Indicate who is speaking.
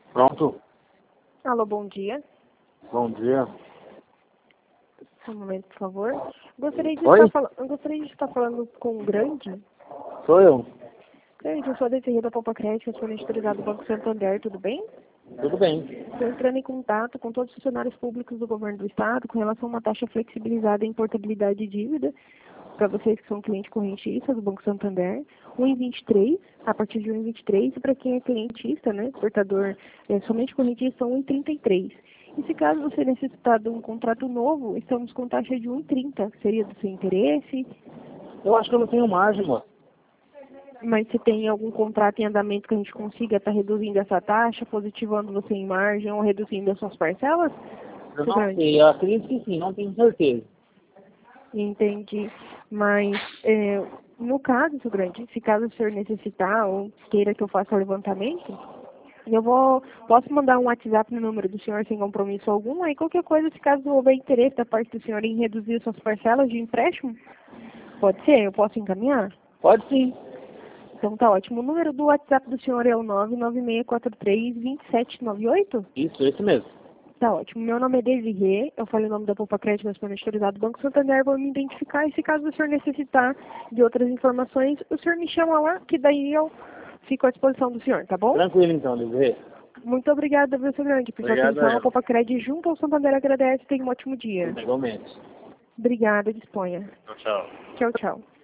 Speaker 1: Pronto.
Speaker 2: Alô, bom dia.
Speaker 1: Bom dia.
Speaker 2: Só um momento, por favor. Gostaria de
Speaker 1: Oi?
Speaker 2: estar falando com o Grande.
Speaker 1: Sou eu.
Speaker 2: Grande, eu sou a Desirê da Poupa Crédito, eu sou monitorizado do Banco Santander, tudo bem?
Speaker 1: Tudo bem.
Speaker 2: Estou entrando em contato com todos os funcionários públicos do governo do estado com relação a uma taxa flexibilizada em portabilidade de dívida para vocês que são cliente correntista do Banco Santander, 1,23, a partir de 1,23, e para quem é clientista, né, portador somente correntista, 1,33. E se caso você necessitar de um contrato novo, estamos com taxa de 1,30, seria do seu interesse?
Speaker 1: Eu acho que eu não tenho margem, moço.
Speaker 2: Mas se tem algum contrato em andamento que a gente consiga estar reduzindo essa taxa, positivando você em margem ou reduzindo as suas parcelas?
Speaker 1: Eu
Speaker 2: Seu
Speaker 1: não
Speaker 2: Grande?
Speaker 1: sei. Eu acredito que sim, não tenho certeza.
Speaker 2: Entendi. Mas, no caso, seu Grande, se caso o senhor necessitar ou queira que eu faça o levantamento, posso mandar um WhatsApp no número do senhor sem compromisso algum, aí qualquer coisa, se caso houver interesse da parte do senhor em reduzir as suas parcelas de empréstimo, pode ser? Eu posso encaminhar?
Speaker 1: Pode sim.
Speaker 2: Então tá ótimo. O número do WhatsApp do senhor é o 996432798?
Speaker 1: Isso, esse mesmo.
Speaker 2: Tá ótimo. Meu nome é Desirê, eu falei o nome da Poupa Crédito, mas monitorizado do Banco Santander, vou me identificar e se caso o senhor necessitar de outras informações, o senhor me chama lá, que daí eu fico à disposição do senhor, tá bom?
Speaker 1: Tranquilo então, Desirê.
Speaker 2: Muito obrigada, viu, seu Grande, por sua
Speaker 1: Obrigado a
Speaker 2: atenção. A
Speaker 1: ela.
Speaker 2: Poupa Crédito junto ao Santander agradece. Tenha um ótimo dia.
Speaker 1: Igualmente.
Speaker 2: Obrigada, disponha.
Speaker 1: Tchau, tchau.
Speaker 2: Tchau, tchau.